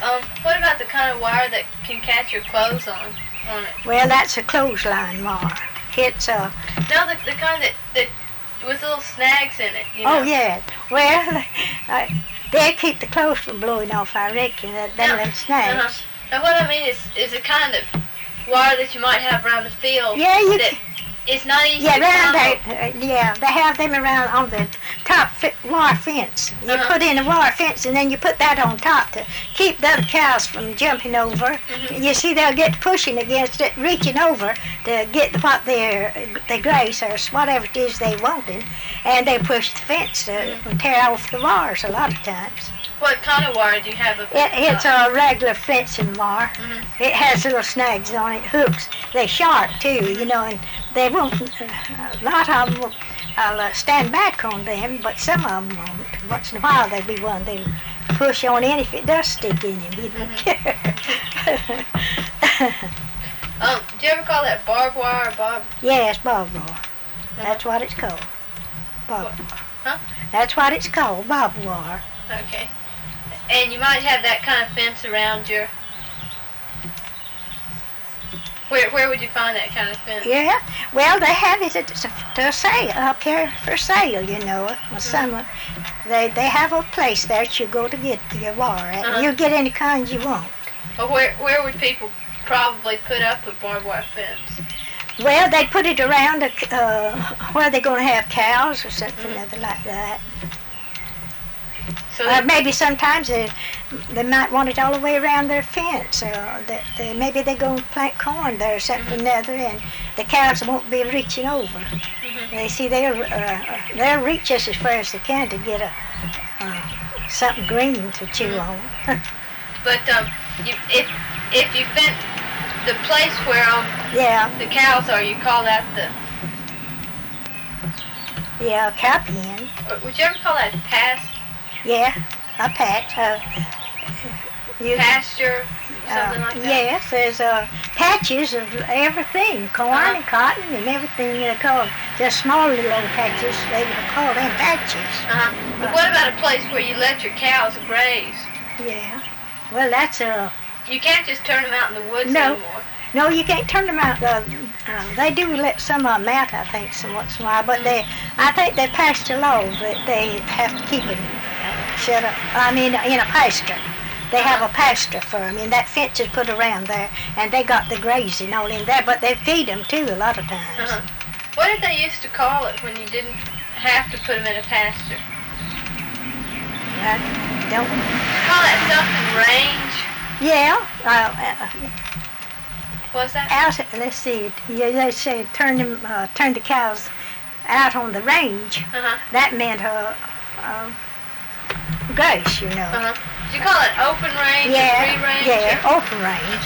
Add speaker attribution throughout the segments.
Speaker 1: What about the kind of wire that can catch your clothes on it?
Speaker 2: Well, that's a clothesline wire. It's a...
Speaker 1: No, the kind that with little snags in it, you know?
Speaker 2: Oh, yeah. Well, they keep the clothes from blowing off, I reckon, them little snags.
Speaker 1: Now, what I mean is the kind of wire that you might have around the field.
Speaker 2: Yeah,
Speaker 1: it's not easy
Speaker 2: yeah,
Speaker 1: to
Speaker 2: they have them around on the top wire fence. You put in a wire fence and then you put that on top to keep the other cows from jumping over. You see, they'll get pushing against it, reaching over to get what they graze or whatever it is they wanted, and they push the fence to tear off the wires a lot of times.
Speaker 1: What kind of wire do you have?
Speaker 2: It's a regular fencing wire. It has little snags on it, hooks. They're sharp too, you know, and they won't. A lot of them will stand back on them, but some of them won't. Once in a while there'll be one they'll push on in if it does stick in him. He don't care.
Speaker 1: Do you ever call that barbed wire or bob?
Speaker 2: Yes, barbed wire. That's what it's called. Barbed wire.
Speaker 1: Huh?
Speaker 2: That's what it's called, barbed wire.
Speaker 1: Okay. And you might have that kind of fence around your... Where would you find that kind of fence?
Speaker 2: Yeah, well, they have it to sale up here for sale, you know. Some, they have a place there that you go to get your wire at. You get any kind you want.
Speaker 1: Well, where would people probably put up a barbed wire fence?
Speaker 2: Well, they put it around where they're going to have cows or something other like that.
Speaker 1: So
Speaker 2: maybe sometimes they might want it all the way around their fence. Maybe they're going to plant corn there or something other, and the cows won't be reaching over. They see they'll reach just as far as they can to get something green to chew on.
Speaker 1: But if you fence the place where the cows are, you call that
Speaker 2: the cow pen.
Speaker 1: Would you ever call that a pass?
Speaker 2: Yeah, a patch.
Speaker 1: Pasture, something like that?
Speaker 2: Yes, there's patches of everything, corn and cotton and everything. They're called just small little patches. They call them patches.
Speaker 1: But what about a place where you let your cows graze?
Speaker 2: Yeah, well, that's
Speaker 1: You can't just turn them out in the woods anymore.
Speaker 2: No, you can't turn them out. They do let some of them out, I think, some once in a while. But I think they passed a law that they have to keep them shut up. I mean, in a pasture. They have a pasture for them, and that fence is put around there, and they got the grazing all in there. But they feed them too a lot of times.
Speaker 1: What did they used to call it when you didn't have to put them in a pasture?
Speaker 2: I don't.
Speaker 1: Call that something range?
Speaker 2: Yeah.
Speaker 1: What's that?
Speaker 2: Let's see. Yeah, they say turn the cows out on the range. That meant grace, you know.
Speaker 1: Did you call it open range or free range?
Speaker 2: Yeah, open range.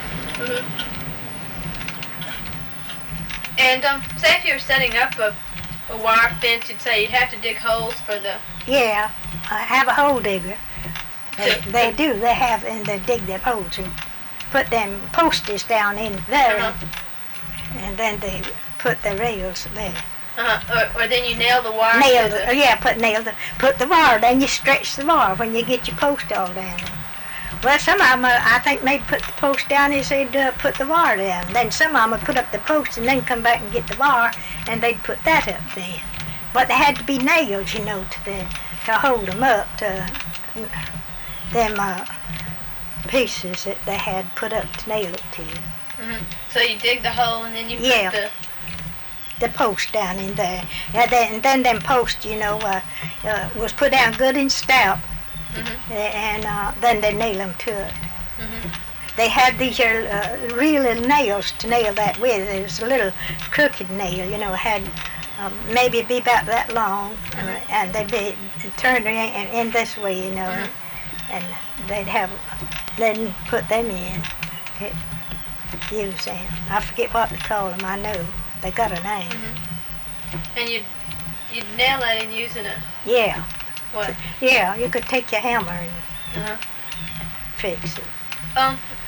Speaker 1: And say if you were setting up a wire fence, you'd say you'd have to dig holes for the...
Speaker 2: Yeah, I have a hole digger. They do. They have, and they dig them holes and put them posters down in there, and then they put the rails there.
Speaker 1: Or then you nail the wire.
Speaker 2: Put the wire. Then you stretch the wire when you get your post all down. Well, some of them, I think, maybe put the post down as they'd put the wire down. Then some of them would put up the post and then come back and get the wire, and they'd put that up then. But they had to be nails, you know, to hold them up to them pieces that they had put up to nail it to.
Speaker 1: So you dig the hole and then you put
Speaker 2: the post down in there. And then them posts, you know, was put down good and stout. And then they nail them to it. They had these real little nails to nail that with. It was a little crooked nail, you know, had maybe be about that long, and they'd be turned in this way, you know, and they'd put them in, use them. I forget what they call them. I know they got a name.
Speaker 1: And you'd nail that in using a...
Speaker 2: Yeah.
Speaker 1: What?
Speaker 2: Yeah, you could take your hammer and fix it.